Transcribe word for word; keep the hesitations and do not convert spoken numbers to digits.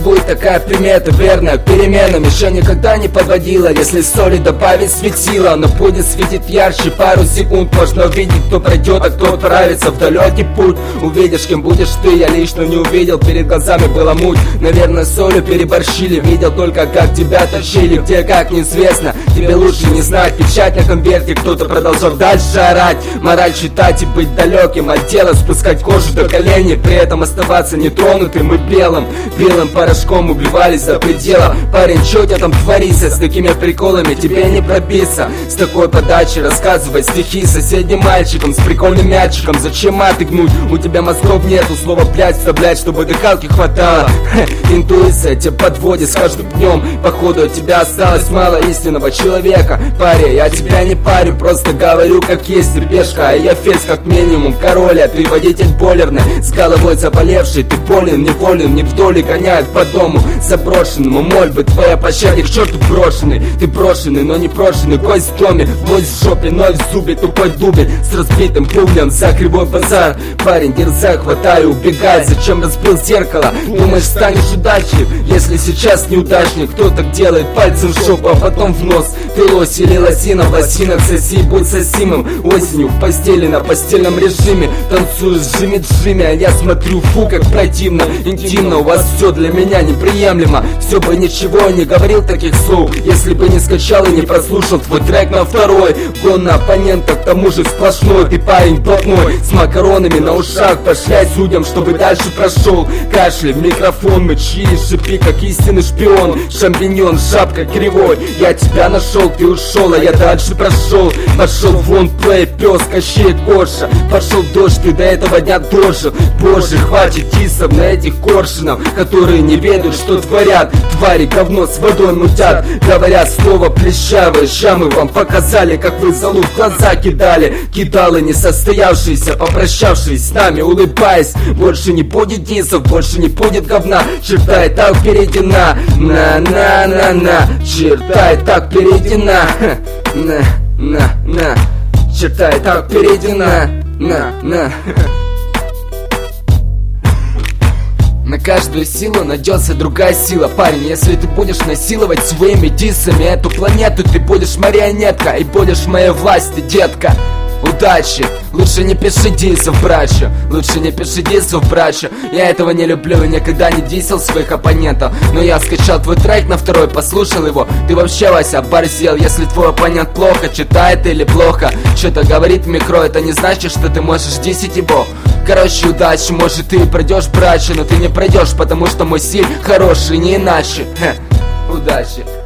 будет такая примета, верная переменам еще никогда не подводила. Если соли добавить светила, но будет светить ярче пару секунд. Можно увидеть, кто пройдет, а кто отправится в далекий путь. Увидишь, кем будешь ты, я лично не увидел. Перед глазами была муть, наверное, солью переборщили. Видел только, как тебя тащили, где, как неизвестно. Тебе лучше не знать, печать на конверте, кто-то продолжал дальше орать. Мораль читать и быть далеким от дела, спускать кожу до коленей, при этом оставаться нетронутым и белым. Белым порошком убивались за пределом. Парень, чё у тебя там творится? С такими приколами тебе не пробиться. С такой подачей рассказывать стихи соседним мальчикам с прикольным мячиком. Зачем отыгнуть? У тебя мозгов нету, слово блять вставлять, чтобы дыхалки хватало. Ха, интуиция тебя подводит с каждым днем. Походу от тебя осталось мало истинного человека. Паря, я тебя не парю, просто говорю как есть, рыбешка. А я фейс как минимум король, а ты водитель бойлерный, с головой заболевший. Ты болен, неволен, не вдоль гоняют по дому заброшенному. Мольбы твоя пощаде к черту брошенный. Ты брошенный, но не брошенный, гость в доме, гвоздь в жопе, ноль в зубе, тупой дубе с разбитым пулем за кривой базар. Парень, дерзай, хватай, убегай. Зачем разбил зеркало? Думаешь, станешь удачлив, если сейчас неудачник. Кто так делает? Пальцем в жопу, а потом в нос. Ты лось или лосина, в лосинах соси, будь сосимым. Осенью в постели на постельном режиме танцую с Джимми Джимми, а я смотрю, фу, как противно. Интимно, у вас все для меня неприемлемо. Все бы ничего, не говорил таких слов, если бы не скачал и не прослушал твой трек на второй. Гон на оппонента, к тому же сплошной. Ты парень блатной, с макаронами на ушах. Пошляй судьям, чтобы дальше прошел. Кашляй в микрофон, мычи и шипи, как истинный шпион. Шампиньон, шапка кривой. Я тебя нашел, ты ушел, а я дальше прошел. Пошел вон, плей, пес, Кощей, Коша. Пошел дождь, ты до этого дня дожил. Боже, хватит тисов на этих коршунов, которые не ведают, что творят. Твари говно с водой мутят. Говорят слово плещавое, ща мы вам показали, как вы залу в глаза кидали. Кидалы несостоявшиеся, попрощавшись с нами, улыбаясь. Больше не будет дисов, больше не будет говна. Черта и так перейдена, на-на-на-на. Черта и так перейдена, на-на-на. Черта и так перейдена, на-на. На каждую силу найдется другая сила, парень. Если ты будешь насиловать своими дисами эту планету, ты будешь марионетка и будешь в моей власти, детка. Удачи! Лучше не пиши дисов, братья. Лучше не пиши дисов, братья. Я этого не люблю и никогда не дисел своих оппонентов. Но я скачал твой трек на второй, послушал его. Ты вообще, Вася, оборзел. Если твой оппонент плохо читает или плохо что-то говорит в микро, это не значит, что ты можешь дисить его. Короче, удачи, может ты и пройдешь, братья, но ты не пройдешь, потому что мой стиль хороший, не иначе. Хе. Удачи!